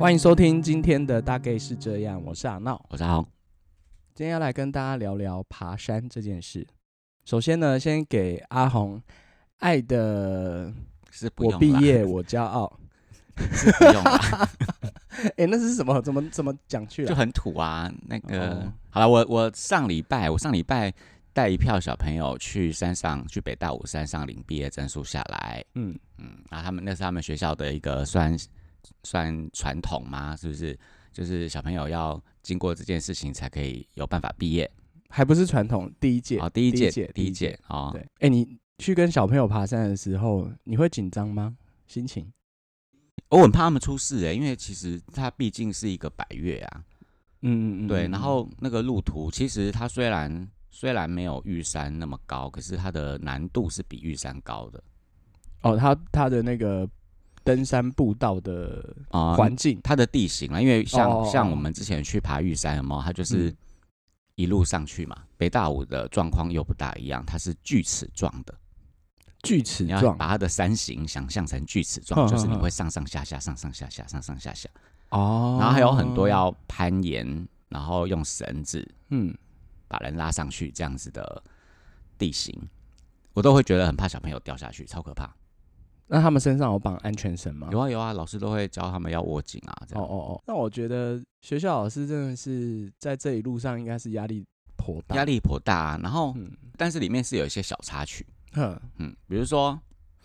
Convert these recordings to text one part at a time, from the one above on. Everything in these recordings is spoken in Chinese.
欢迎收听今天的大概是这样，我是阿闹， 我是阿红。 今天要来跟大家聊聊爬山这件事。首先呢，先给阿红爱的是不用啦， 我毕业我骄傲， 是不用啦。 那是什么？怎么讲去了？ 就很土啊。那个，好了，我上礼拜带一票小朋友去山上，去北大武山上领毕业证书下来。然后那是他们学校的一个算传统吗？是不是？就是小朋友要经过这件事情才可以有办法毕业， 还不是传统，第一届。 第一届哦。 对，你去跟小朋友爬山的时候，你会紧张吗？心情？ 我很怕他们出事因为其实它毕竟是一个百岳啊。对。然后那个路途，其实它虽然没有玉山那么高，可是它的难度是比玉山高的。 它的那个登山步道的环境， 它的地形啊，因为像我们之前去爬玉山，有没有？它就是一路上去嘛。北大武的状况又不大一样，它是锯齿状的。 锯齿状， 你要把它的山形想象成锯齿状，就是你会上上下下，上上下下，上上下下。然后还有很多要攀岩，然后用绳子，把人拉上去这样子的地形，我都会觉得很怕小朋友掉下去，超可怕。 那他们身上有绑安全绳吗？ 有啊，老师都会教他们要握紧啊。这样。 那我觉得学校老师真的是在这一路上应该是压力颇大啊。然后，但是里面是有一些小插曲。比如说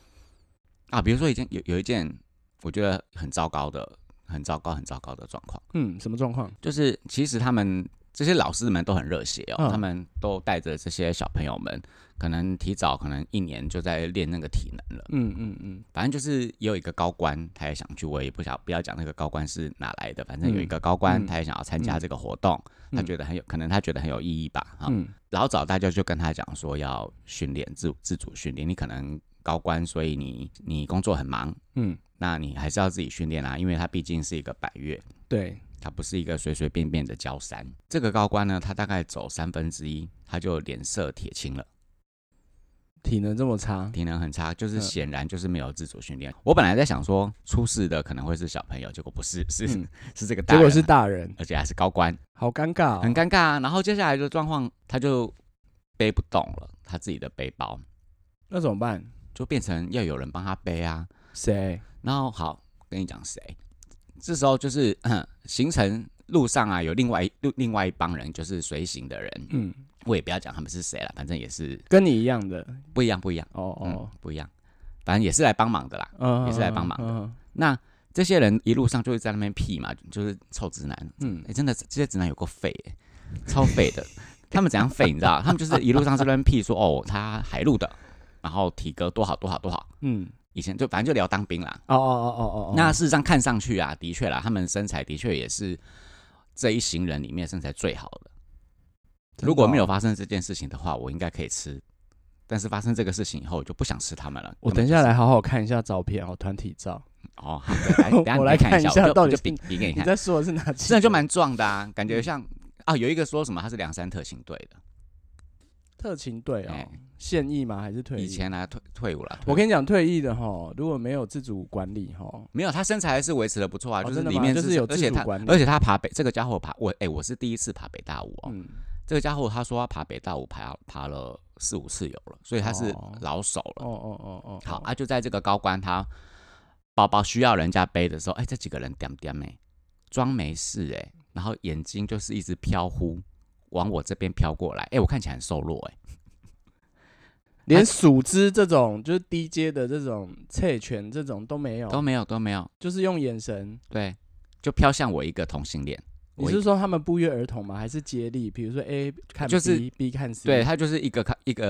有一件我觉得很糟糕的状况。 什么状况？ 就是其实他们这些老师们都很热血他们都带着这些小朋友们，可能提早1年就在练那个体能了。反正就是也有一个高官，他也想去，我也不要讲那个高官是哪来的，反正有一个高官，他也想要参加这个活动，他觉得他觉得很有意义吧。老早大家就跟他讲说要训练自主训练，你可能高官，所以你工作很忙，那你还是要自己训练啊，因为他毕竟是一个百岳。 对。 他不是一个随随便便的郊山。这个高官呢，他大概走1/3，他就脸色铁青了。 体能这么差？ 体能很差，就是显然就是没有自主训练。我本来在想说，出事的可能会是小朋友，结果不是，是这个大人， 结果是大人， 而且还是高官， 好尴尬很尴尬啊。然后接下来的状况，他就背不动了，他自己的背包， 那怎么办？ 就变成要有人帮他背啊。 谁？ 然后好，跟你讲谁。这时候就是行程路上啊，有另外一帮人，就是随行的人。我也不要讲他们是谁了，反正也是跟你一样的， 不一样。不一样，反正也是来帮忙的啦。也是来帮忙的。那这些人一路上就是在那边屁嘛，就是臭直男。真的这些直男有够废超废的。他们怎样废你知道？他们就是一路上在那边屁说他海陆的，然后体格多好。以前就反正就聊当兵啦。那事实上看上去啊，的确啦，他们身材的确也是这一行人里面身材最好的。如果没有发生这件事情的话，我应该可以吃。但是发生这个事情以后，我就不想吃他们了。 我等一下来好好看一下照片团体照。 好，等一下我来看一下，到底就比给你看。 你在说的是哪几个？ 真的就蛮壮的啊，感觉像有一个说什么他是梁山特勤队的。 特勤队现役吗？还是退役？ 以前退伍了。 我跟你讲，退役的如果没有自主管理没有，他身材还是维持的不错啊。就是里面就是有自主管理， 而且他爬这个家伙我是第一次爬北大武这个家伙他说他爬北大武爬了4-5次有了，所以他是老手了。好就在这个高官他包包需要人家背的时候，这几个人点装没事然后眼睛就是一直飘忽。往我这边飘过来，我看起来很瘦弱连数只这种就是低阶的这种侧拳这种都没有， 就是用眼神， 对，就飘向我一个同性恋。 你是说他们不约而同吗？还是接力？比如说 A 看 B，B 看 C， 对，他就是一个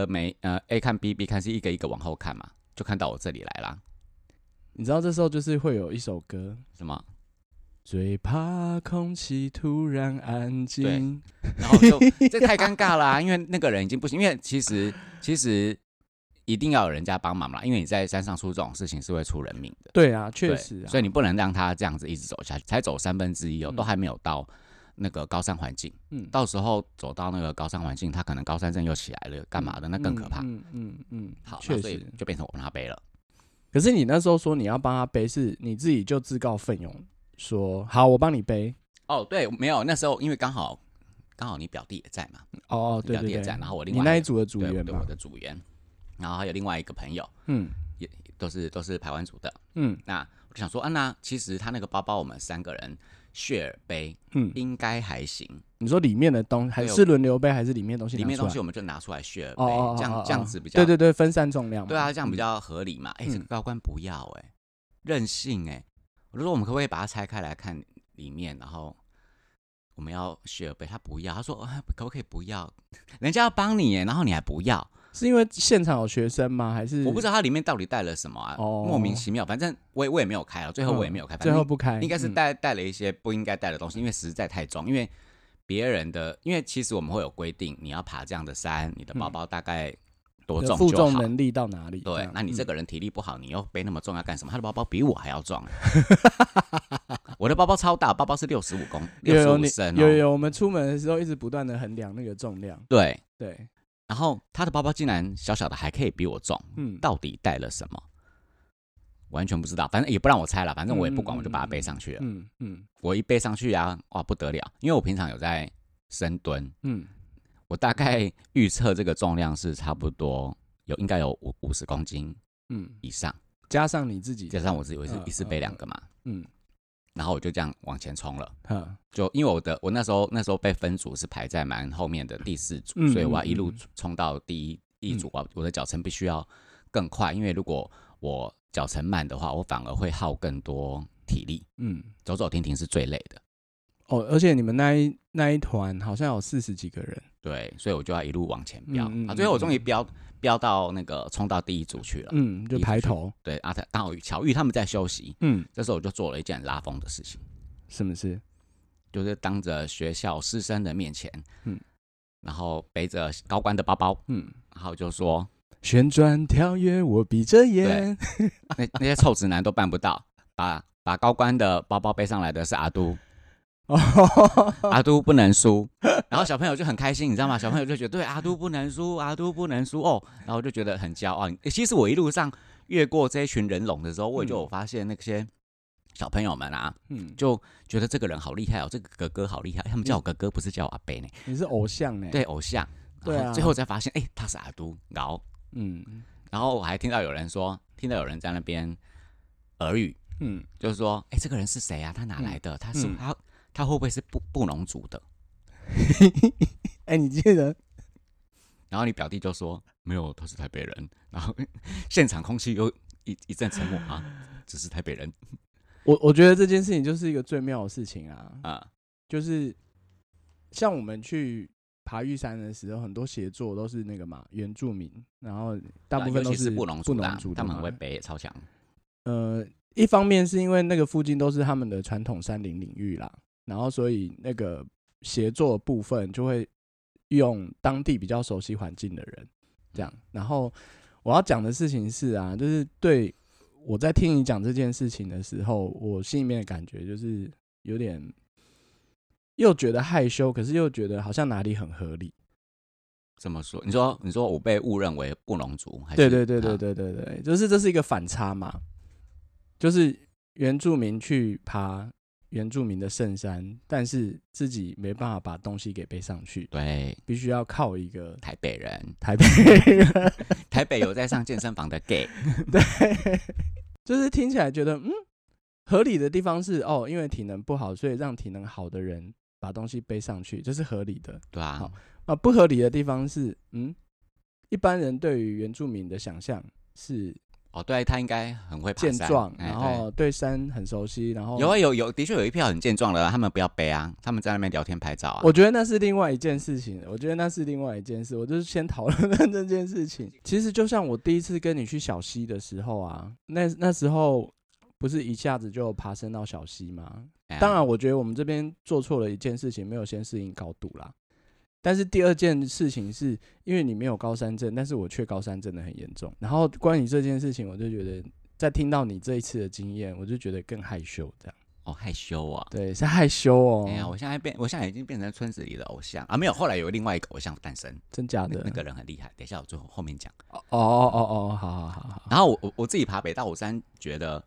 A 看 B，B 看 C， 一个一个往后看嘛，就看到我这里来啦。 你知道这时候就是会有一首歌， 什么？ 最怕空气突然安静。 对，然后这太尴尬啦因为那个人已经不行，因为其实一定要有人家帮忙啦，因为你在山上出这种事情是会出人命的。 对啊，确实所以你不能让他这样子一直走下去，才走1/3都还没有到那个高山环境。到时候走到那个高山环境，他可能高山症又起来了，干嘛的？那更可怕。好，所以就变成我帮他背了。 可是你那时候说你要帮他背，是你自己就自告奋勇说好，我帮你背。 哦，对，没有，那时候因为刚好你表弟也在嘛。 哦，对对对， 表弟也在，然后我另外你那一组的组员嘛， 对，我的组员，然后还有另外一个朋友，也都是排湾组的，那我就想说啊，那其实他那个包包我们3个人share背，应该还行。 你说里面的东西还是轮流背，还是里面东西？ 里面东西我们就拿出来 share 背，这样子比较对，分散重量嘛。 对啊，这样比较合理嘛。这个高官不要任性我就说我们可不可以把它拆开来看里面，然后我们要 share 背，他不要，他说可不可以不要？人家要帮你然后你还不要。 是因为现场有学生吗？还是我不知道它里面到底带了什么啊？莫名其妙，反正我也没有开最后我也没有开， 最后不开， 应该是带了一些不应该带的东西，因为实在太重。因为别人的，因为其实我们会有规定，你要爬这样的山，你的包包大概多重就好， 负重能力到哪里？ 对，那你这个人体力不好，你又背那么重要干什么？他的包包比我还要重，我的包包超大，包包是65升。 有，我们出门的时候一直不断的衡量那个重量。 对。 然后他的包包竟然小小的还可以比我重，到底带了什么？完全不知道，反正也不让我猜了，反正我也不管，我就把它背上去了。我一背上去啊，哇不得了，因为我平常有在深蹲，我大概预测这个重量是差不多应该有50公斤以上， 加上你自己， 加上我自己，我一次背2个嘛，然后我就这样往前冲了，就因为我那时候被分组是排在蛮后面的第4组，所以我要一路冲到第一组，我的脚程必须要更快，因为如果我脚程慢的话，我反而会耗更多体力，走走停停是最累的。 而且你们那一团好像有40几个人， 对，所以我就要一路往前飙，最后我终于飙到那个冲到第1组去了， 就排头。 对啊，刚好巧遇他们在休息，这时候我就做了一件很拉风的事情。 什么事？ 就是当着学校师生的面前，然后背着高官的包包，然后就说旋转跳跃，我闭着眼。 那些臭直男都办不到，把高官的包包背上来的是阿都。阿都不能输，然后小朋友就很开心，你知道吗？小朋友就觉得对阿都不能输，阿都不能输哦，然后我就觉得很骄傲。其实我一路上越过这一群人龙的时候，我也就有发现那些小朋友们啊，就觉得这个人好厉害哦，这个哥哥好厉害，他们叫我哥哥，不是叫我阿伯呢。 你是偶像呢？ 对，偶像。对啊。最后才发现，他是阿都，然后我还听到有人在那边耳语，就是说，这个人是谁啊？他哪来的？他会不会是布农族的？ 你记得？ 然后你表弟就说没有，他是台北人。然后现场空气又一阵沉默啊，只是台北人。 我觉得这件事情就是一个最妙的事情啊，就是像我们去爬玉山的时候，很多协作都是那个嘛原住民，然后大部分都是布农族的，他们很会背，超强。 一方面是因为那个附近都是他们的传统山林领域啦。然后，所以那个协作的部分就会用当地比较熟悉环境的人，这样。然后我要讲的事情是就是对我在听你讲这件事情的时候，我心里面的感觉就是有点又觉得害羞，可是又觉得好像哪里很合理。 怎么说？你说我被误认为布农族，还是？ 对，就是这是一个反差嘛，就是原住民去爬原住民的圣山，但是自己没办法把东西给背上去， 对， 必须要靠一个台北人，台北有在上健身房的 gay， 对，就是听起来觉得合理的地方是因为体能不好，所以让体能好的人把东西背上去，这是合理的， 对啊。 不合理的地方是一般人对于原住民的想象是。 对，他应该很会爬山， 健壮，然后对山很熟悉，然后有的确有一票很健壮的，他们不要背啊，他们在那边聊天拍照啊。 我觉得那是另外一件事情，我就是先讨论这件事情。其实就像我第一次跟你去小溪的时候那时候不是一下子就爬升到小溪吗？当然，我觉得我们这边做错了一件事情，没有先适应高度啦。但是第二件事情是因为你没有高山症，但是我却高山症的很严重。然后关于这件事情，我就觉得在听到你这一次的经验，我就觉得更害羞这样。 害羞啊？ 对，是害羞哦。 我现在已经变成村子里的偶像啊！没有，后来有另外一个偶像诞生， 真假的？ 那个人很厉害，等一下我后面讲。 好。 然后我自己爬北大武山，觉得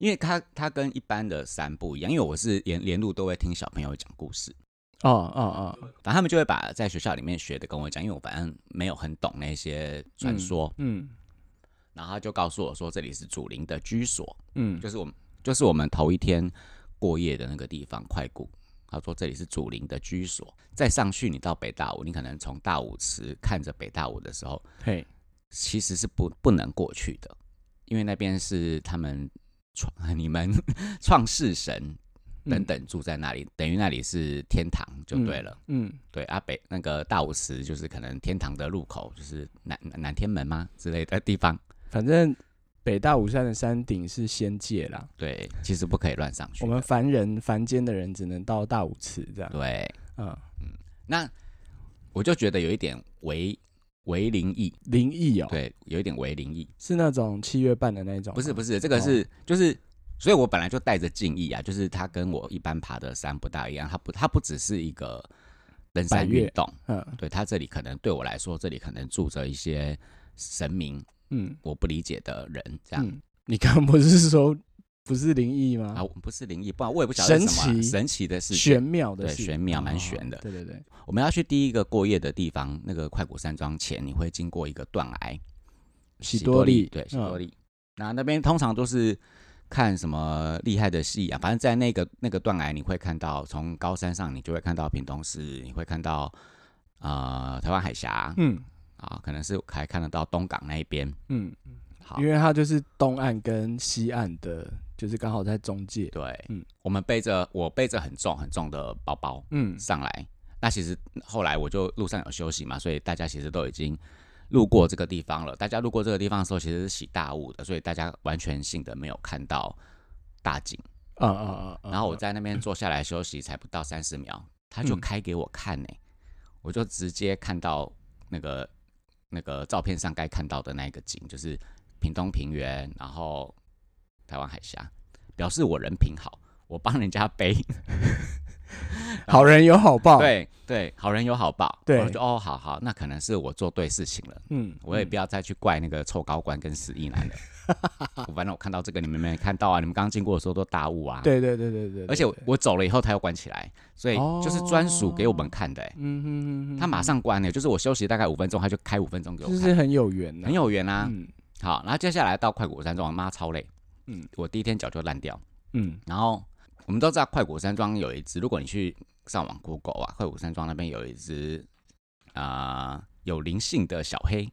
因为它跟一般的山不一样，因为我是连路都会听小朋友讲故事。反正他们就会把在学校里面学的跟我讲，因为我反正没有很懂那些传说。然后他就告诉我说，这里是祖灵的居所，就是我们头一天过夜的那个地方快谷。他说这里是祖灵的居所，再上去你到北大武，你可能从大武池看着北大武的时候，其实是不能过去的，因为那边是他们你们创世神等等住在那里，等于那里是天堂就对了。对啊，那个大武池就是可能天堂的入口，就是南天门吗之类的地方。 反正北大武山的山顶是仙界啦， 对，其实不可以乱上去。 我们凡间的人只能到大武池这样。 对，那我就觉得有一点微灵异哦， 对，有一点微灵异， 是那种7月半的那种。 不是，这个是就是，所以我本来就带着敬意啊，就是它跟我一般爬的山不大一样，它不只是一个登山运动，对，它这里可能对我来说，这里可能住着一些神明。我不理解的人，这样。 你刚刚不是说不是灵异吗？ 不是灵异，不然我也不晓得是什么神奇的事情， 玄妙的事， 对，玄妙蛮玄的。 对， 我们要去第一个过夜的地方，那个快谷山庄前，你会经过一个断崖， 喜多利， 对，喜多利。那边通常都是看什么厉害的戏啊，反正在那个断崖，你会看到从高山上，你就会看到屏东市，你会看到台湾海峡，可能是还看得到东港那一边，好， 因为它就是东岸跟西岸的，就是刚好在中介。 对，我背着很重的包包，上来。那其实后来我就路上有休息嘛，所以大家其实都已经路过这个地方了。大家路过这个地方的时候，其实是起大雾的，所以大家完全性的没有看到大景。然后我在那边坐下来休息，才不到30秒，他就开给我看呢，我就直接看到那个照片上该看到的那个景，就是屏东平原，然后台湾海峡，表示我人品好，我帮人家背。 好人有好报， 对，好人有好报。 对， 我就好，那可能是我做对事情了。我也不要再去怪那个臭高官跟死意男了。反正我看到这个，你们没看到啊？你们刚经过的时候都大雾啊。 对。 而且我走了以后，他又关起来，所以就是专属给我们看的。他马上关了，就是我休息大概5分钟，他就开5分钟给我看。 就是很有缘啊， 很有缘啊。好，然后接下来到快谷山庄，妈超累。我第一天脚就烂掉。然后我们都知道快谷山庄有一只，如果你去上网 Google 啊，快谷山庄那边有一只有灵性的小黑。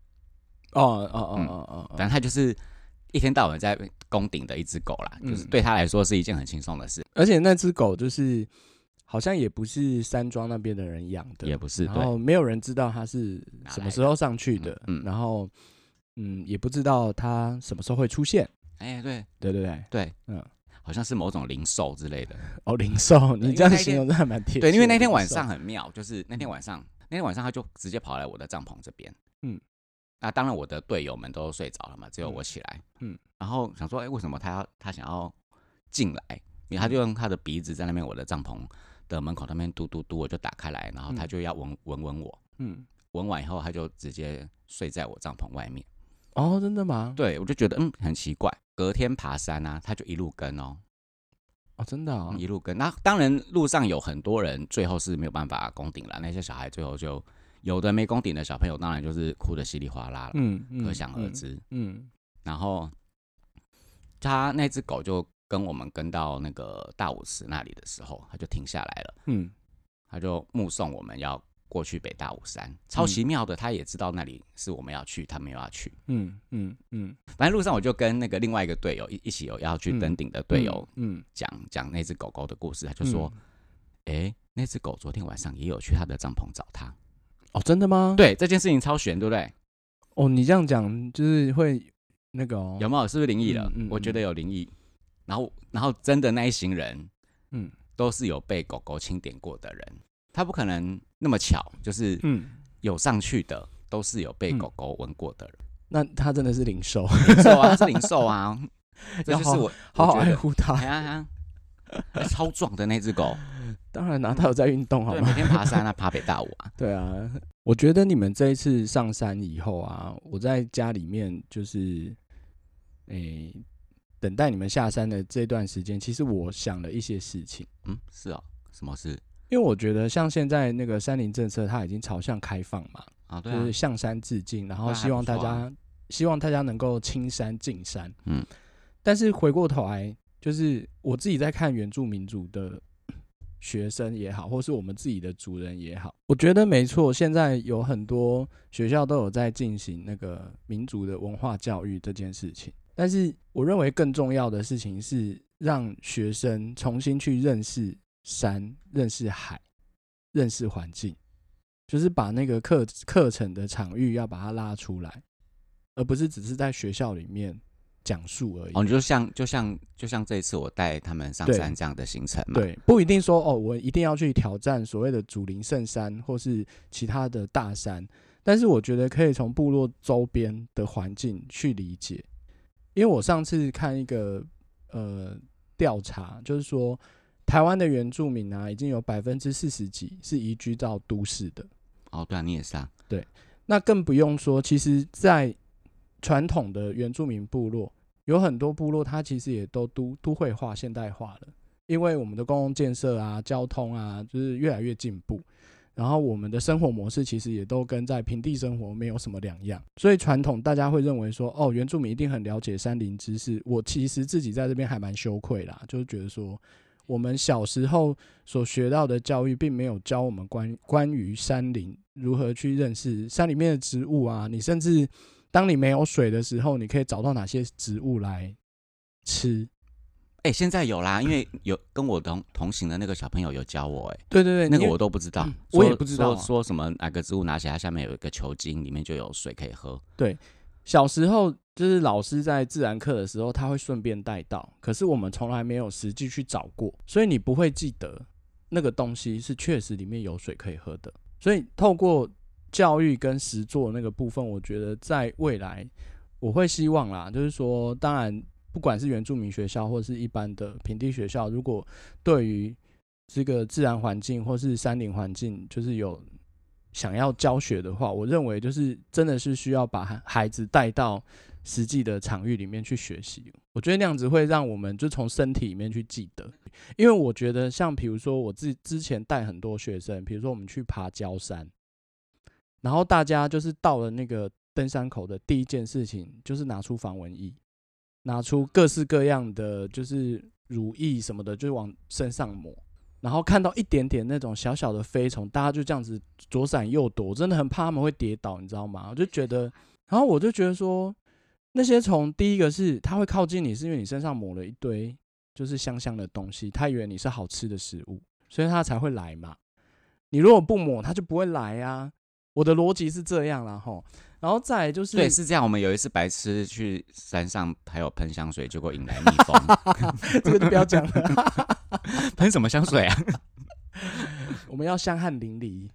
反正它就是一天到晚在攻顶的一只狗啦，就是对它来说是一件很轻松的事。 而且那只狗就是好像也不是山庄那边的人养的， 也不是， 然后没有人知道它是什么时候上去的，然后也不知道它什么时候会出现。对， 好像是某种灵兽之类的。 灵兽，你这样形容真的蛮贴切。 对，因为那天晚上很妙，就是那天晚上他就直接跑来我的帐篷这边。那当然我的队友们都睡着了嘛，只有我起来。然后想说，为什么他想要进来？因为他就用他的鼻子在那边我的帐篷的门口那边嘟嘟嘟，我就打开来，然后他就要闻我。闻完以后他就直接睡在我帐篷外面。 真的吗？ 对，我就觉得很奇怪。隔天爬山啊，他就一路跟真的一路跟。那当然路上有很多人最后是没有办法攻顶了，那些小孩最后就有的没攻顶的小朋友，当然就是哭得稀里哗啦了，可想而知。然后他那只狗就跟我们跟到那个大武池那里的时候，他就停下来了。他就目送我们要过去北大武山，超奇妙的，他也知道那里是我们要去，他没有要去。反正路上我就跟那个另外一个队友一起有要去登顶的队友讲那只狗狗的故事，他就说，那只狗昨天晚上也有去他的帐篷找他。 真的吗？ 对，这件事情超悬，对不对？ 你这样讲就是会那个有没有？是不是灵异了？我觉得有灵异。然后真的那一行人，都是有被狗狗清点过的人。他不可能那么巧，就是有上去的都是有被狗狗闻过的人。 那他真的是灵兽， 他是灵兽啊！这就是我好好爱护他。 超壮的那只狗， 当然他有在运动，好吗？ 对，每天爬山啊，爬北大武啊。 对啊，我觉得你们这一次上山以后啊，我在家里面就是， 等待你们下山的这段时间，其实我想了一些事情。 是哦，什么事？ 因为我觉得像现在那个山林政策，它已经朝向开放嘛， 对啊， 就是向山致敬，然后希望大家能够亲山近山。但是回过头来，就是我自己在看原住民族的学生也好，或是我们自己的族人也好，我觉得没错，现在有很多学校都有在进行那个民族的文化教育这件事情。但是我认为更重要的事情是让学生重新去认识山、认识海、认识环境，就是把那个课程的场域要把它拉出来，而不是只是在学校里面讲述而已。 就像这一次我带他们上山这样的行程嘛。 对，不一定说我一定要去挑战所谓的祖灵圣山或是其他的大山，但是我觉得可以从部落周边的环境去理解。因为我上次看一个调查，就是说台湾的原住民啊，已经有40%几是移居到都市的。 对啊，你也是啊。 对，那更不用说，其实在传统的原住民部落，有很多部落它其实也都都会化、现代化了，因为我们的公共建设啊、交通啊，就是越来越进步。然后我们的生活模式其实也都跟在平地生活没有什么两样，所以传统大家会认为说，原住民一定很了解山林知识。我其实自己在这边还蛮羞愧啦，就是觉得说，我们小时候所学到的教育并没有教我们关于山林如何去认识山里面的植物啊，你甚至当你没有水的时候，你可以找到哪些植物来吃。 现在有啦，因为有跟我同行的那个小朋友有教我。 对对对， 那个我都不知道， 我也不知道说什么哪个植物拿起来，它下面有一个球茎，里面就有水可以喝。 对，小时候就是老师在自然课的时候，他会顺便带到，可是我们从来没有实际去找过，所以你不会记得那个东西是确实里面有水可以喝的。所以透过教育跟实作那个部分，我觉得在未来我会希望啦，就是说，当然不管是原住民学校或是一般的平地学校，如果对于这个自然环境或是山林环境就是有想要教学的话，我认为就是真的是需要把孩子带到实际的场域里面去学习。我觉得那样子会让我们就从身体里面去记得。因为我觉得像比如说我之前带很多学生，比如说我们去爬郊山，然后大家就是到了那个登山口的第一件事情就是拿出防蚊液，拿出各式各样的就是乳液什么的，就往身上抹，然后看到一点点那种小小的飞虫，大家就这样子左闪右躲，我真的很怕他们会跌倒，你知道吗？我就觉得，然后我就觉得说，那些虫第一个是它会靠近你，是因为你身上抹了一堆就是香香的东西，它以为你是好吃的食物，所以它才会来嘛。你如果不抹，它就不会来啊。我的逻辑是这样啦齁，然后再来就是对，是这样。我们有一次白痴去山上，还有喷香水，结果引来蜜蜂。 这个就不要讲了。 喷什么香水啊？ 我们要香汗淋漓。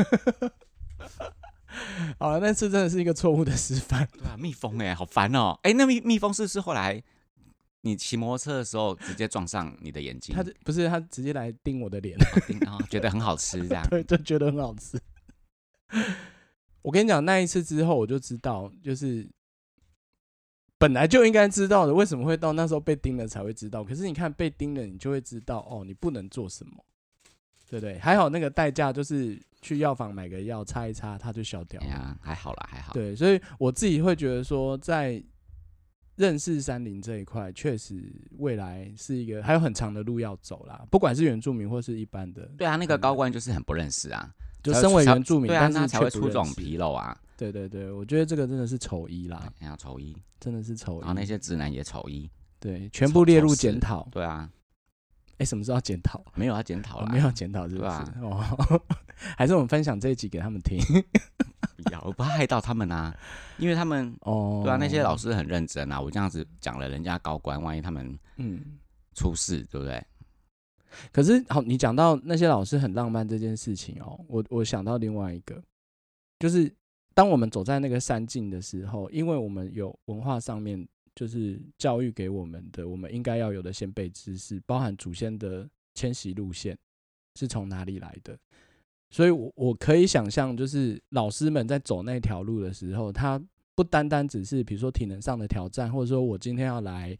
好了，那次真的是一个错误的示范。 对啊，蜜蜂好烦哦。那蜜蜂是后来你骑摩托车的时候直接撞上你的眼睛？ 他不是，他直接来叮我的脸， 觉得很好吃这样。 对，就觉得很好吃。我跟你讲，那一次之后我就知道，就是本来就应该知道的，为什么会到那时候被叮了才会知道？可是你看被叮了，你就会知道你不能做什么，对不对？还好那个代价就是去药房买个药擦一擦，它就消掉了。 还好啦，还好。 对，所以我自己会觉得说，在认识山林这一块，确实未来是一个还有很长的路要走啦。不管是原住民或是一般的， 对啊，那个高官就是很不认识啊。 就身为原住民， 对啊， 但是他才会出这种纰漏啊。 对对对，我觉得这个真的是丑一啦， 丑一， 真的是丑一。 然后那些直男也丑一， 对，全部列入检讨。 对啊， 什么时候要检讨？ 没有要检讨了， 没有检讨，是不是？还是我们分享这一集给他们听？ 不要，我不害到他们啊，因为他们对啊，那些老师很认真啊，我这样子讲了，人家高官，万一他们出事，对不对？ 可是好，你讲到那些老师很浪漫这件事情我想到另外一个，就是当我们走在那个山径的时候，因为我们有文化上面就是教育给我们的，我们应该要有的先辈知识，包含祖先的迁徙路线是从哪里来的，所以我可以想象，就是老师们在走那条路的时候，他不单单只是比如说体能上的挑战，或者说我今天要来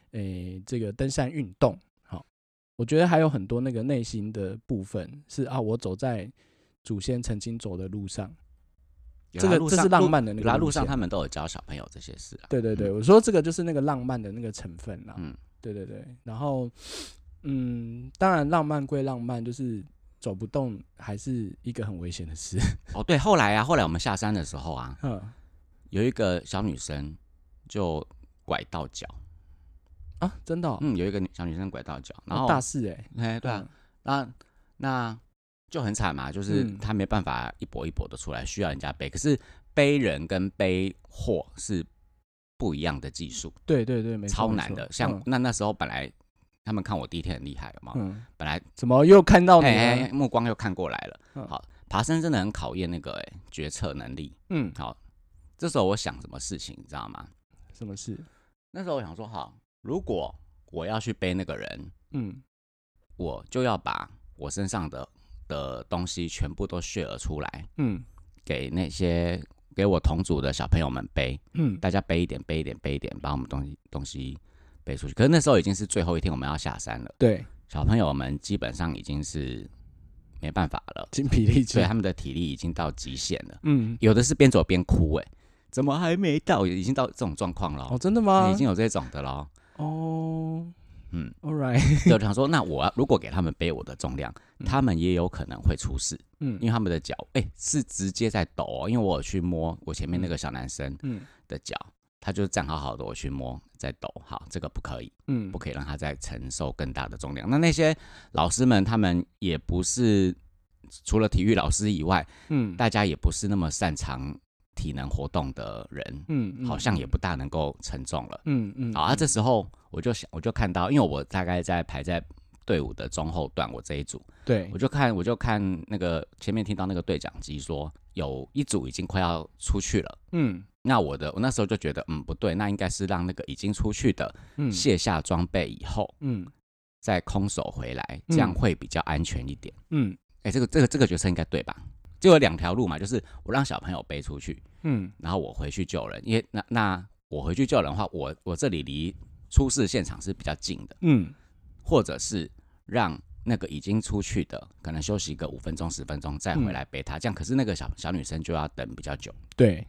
这个登山运动。好，我觉得还有很多那个内心的部分是啊，我走在祖先曾经走的路上。这是浪漫的那个路上，他们都有教小朋友这些事啊。 对对对，我说这个就是那个浪漫的那个成分啦。对对对。然后，当然浪漫归浪漫，就是走不动还是一个很危险的事。 哦，对，后来我们下山的时候啊，有一个小女生就拐到脚啊，真的？ 有一个小女生拐到脚，然后大事对啊，那。就很惨嘛，就是他没办法一跛一跛的出来，需要人家背。可是背人跟背货是不一样的技术， 对对对，没错， 超难的。像那时候本来他们看我第一天很厉害嘛，本来怎么又看到你目光又看过来了。好，爬山真的很考验那个决策能力。好，这时候我想什么事情，你知道吗？ 什么事？ 那时候我想说，好，如果我要去背那个人，我就要把我身上的东西全部都share出来，给那些给我同组的小朋友们背，大家背一点，把我们东西背出去。可是那时候已经是最后一天，我们要下山了， 对， 小朋友们基本上已经是没办法了， 精疲力尽， 对，他们的体力已经到极限了，有的是边走边哭，怎么还没到？已经到这种状况了。 哦，真的吗？ 已经有这种的了。 哦。All right 就想说，那我如果给他们背我的重量，他们也有可能会出事。因为他们的脚，是直接在抖哦。因为我有去摸我前面那个小男生的脚，他就站好好的，我去摸在抖。好，这个不可以，不可以让他再承受更大的重量。那些老师们，他们也不是除了体育老师以外，大家也不是那么擅长体能活动的人，好像也不大能够承重了。好，这时候我就看到，因为我大概排在队伍的中后段，我这一组， 对， 我就看那个前面听到那个对讲机说有一组已经快要出去了，那我那时候就觉得，不对，那应该是让那个已经出去的卸下装备以后，再空手回来，这样会比较安全一点。这个决策应该对吧？就有2条路嘛，就是我让小朋友背出去，然后我回去救人，因为那我回去救人的话，我这里离出事现场是比较近的，或者是让那个已经出去的可能休息个5分钟10分钟再回来背他，这样可是那个小女生就要等比较久。 对，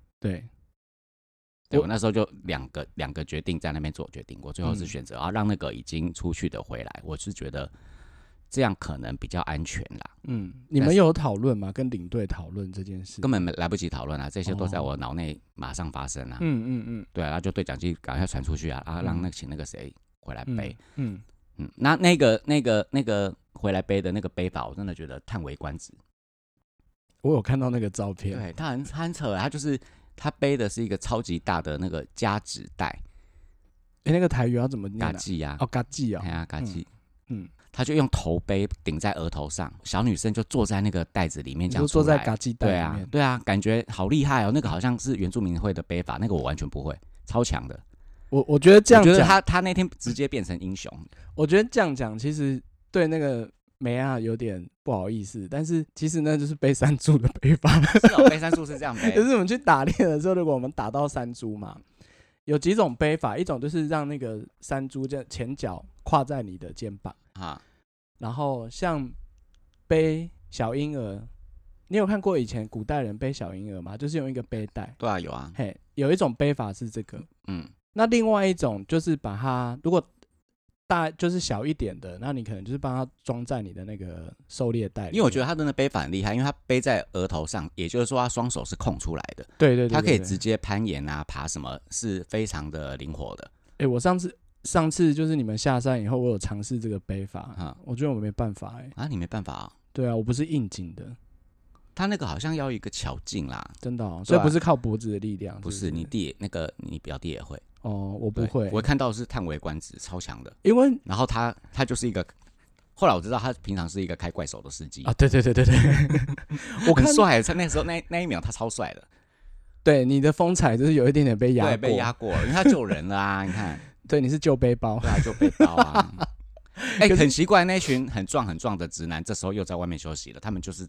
我那时候就两个决定在那边做决定，我最后是选择让那个已经出去的回来，我是觉得这样可能比较安全啦。 你们有讨论吗？跟领队讨论这件事？ 根本来不及讨论啊，这些都在我脑内马上发生啊。对啊，然后就对讲机赶快传出去啊，让请那个谁回来背。那个回来背的那个背法，我真的觉得叹为观止。 我有看到那个照片， 对，他很扯，他背的是一个超级大的那个夹纸袋。 那个台语要怎么念？ 嘎记啊， 嘎记啊， 嘎记。他就用头背顶在额头上，小女生就坐在那个袋子里面，这样坐在嘎记袋里面。 对啊，感觉好厉害哦。那个好像是原住民会的背法，那个我完全不会，超强的。 我觉得这样讲， 我觉得他那天直接变成英雄。 我觉得这样讲其实对那个梅亚有点不好意思，但是其实那就是背山猪的背法。 背山猪是这样背。 就是我们去打猎的时候，如果我们打到山猪嘛，有几种背法，一种就是让那个山猪前脚跨在你的肩膀然后像背小婴儿，你有看过以前古代人背小婴儿吗？就是用一个背带。 对啊，有啊。 有一种背法是这个，那另外一种就是把它，如果大就是小一点的，那你可能就是帮它装在你的那个狩猎袋里面。 因为我觉得他真的背法很厉害，因为他背在额头上，也就是说他双手是空出来的。 对， 他可以直接攀岩啊、爬什么，是非常的灵活的。 我上次就是你们下山以后，我有尝试这个背法，我觉得我没办法你没办法啊？ 对啊，我不是硬颈的， 他那个好像要一个巧劲啦， 真的所以不是靠脖子的力量。 不是，你表弟也会我不会， 我看到是叹为观止，超强的。 因为然后他就是一个，后来我知道他平常是一个开怪手的司机啊，对， 我很帅，他那时候那一秒他超帅的。 对，你的风采就是有一点点被压过， 被压过了，因为他救人了啊，你看。 对，你是救背包。 对啊，救背包啊。很奇怪，那群很壮的直男，这时候又在外面休息了。他们就是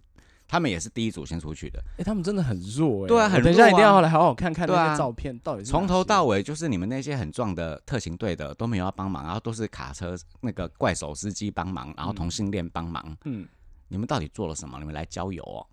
他们也是第一组先出去的。 他们真的很弱对啊，很弱啊。 等一下一定要来好好看看那些照片，到底是从头到尾就是你们那些很壮的特勤队的都没有要帮忙，然后都是卡车那个怪手司机帮忙，然后同性恋帮忙。你们到底做了什么？你们来郊游哦。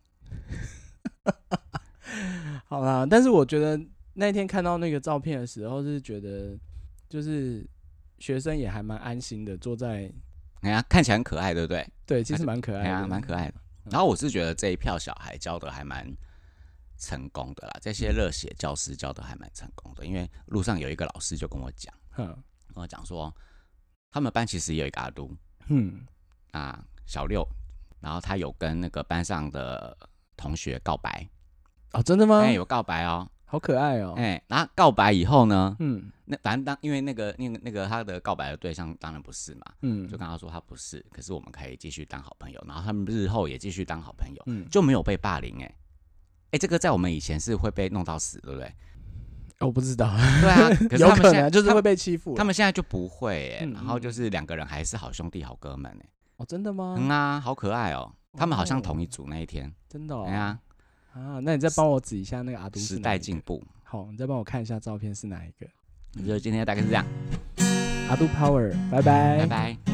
好啦，但是我觉得那天看到那个照片的时候，是觉得就是学生也还蛮安心的，坐在看起来很可爱，对不对？ 对，其实蛮可爱的， 蛮可爱的。然后我是觉得这一票小孩教的还蛮成功的啦，这些热血教师教的还蛮成功的，因为路上有一个老师就跟我讲，说他们班其实也有一个阿都，小六，然后他有跟那个班上的同学告白。 哦，真的吗？ 有告白哦， 好可爱哦。 然后告白以后呢，那反正因为那个他的告白的对象当然不是嘛，就跟他说他不是，可是我们可以继续当好朋友，然后他们日后也继续当好朋友，就没有被霸凌。这个在我们以前是会被弄到死，对不对？ 我不知道。 对啊，可是他们有可能就是会被欺负。 他们现在就不会然后就是两个人还是好兄弟好哥们哦，真的吗？ 好可爱哦。他们好像同一组那一天， 真的哦。 那你再帮我指一下那个阿都是哪一个？ 时代进步。 好，你再帮我看一下照片是哪一个？ 就今天大概是这样。 阿都 Power， 拜拜， 拜拜。